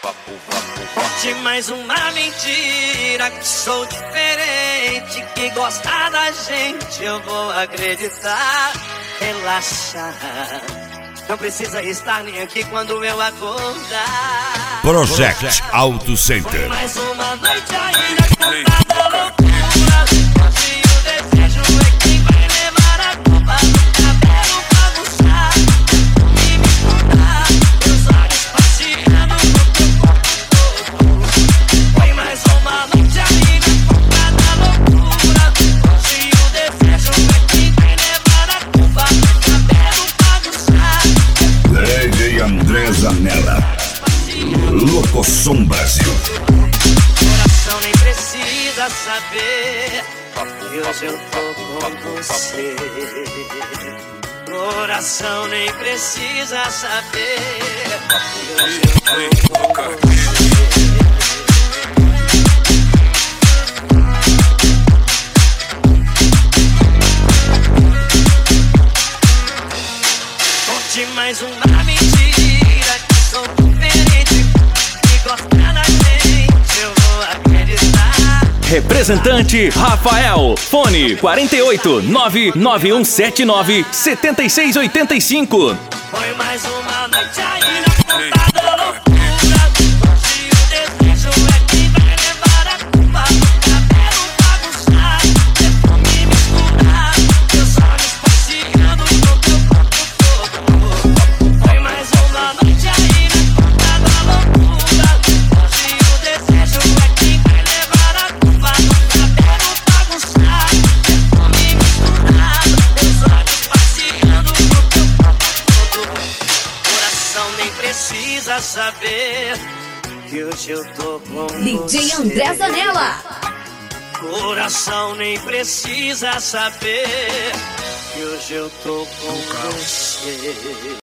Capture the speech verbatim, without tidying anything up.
Conte mais uma mentira, que sou diferente, que gosta da gente eu vou acreditar. Relaxa, não precisa estar nem aqui quando eu acordar. Project Auto Center. Foi mais uma noite ainda contada loucura, onde o desejo é quem vai levar a culpa do cabelo bagunçar e me contar, meus olhos passeando no teu corpo todo. Foi mais uma noite ainda contada loucura, onde o desejo é quem vai levar a culpa do cabelo bagunçar. D J André Zanella, Locosom Brasil. Coração nem precisa saber que hoje eu tô com você. Coração nem precisa saber que hoje eu tô com você. Conte mais uma mentira, que sou diferente, que gosta da gente eu vou acreditar. Representante Rafael, fone quarenta e oito, nove nove um sete nove, sete seis oito cinco. Foi mais uma noite ainda contada loucura, onde o desejo é quem vai levar a culpa do cabelo bagunçar, perfume misturar, meus olhos passeando no teu corpo todo. Foi mais uma noite ainda contada loucura, onde o desejo é quem vai levar a culpa do cabelo bagunçar, perfume misturado, meus olhos passeando no teu corpo todo. Coração nem precisa saber que hoje eu tô com D você. J André Zanella. Coração nem precisa saber que hoje eu tô com você.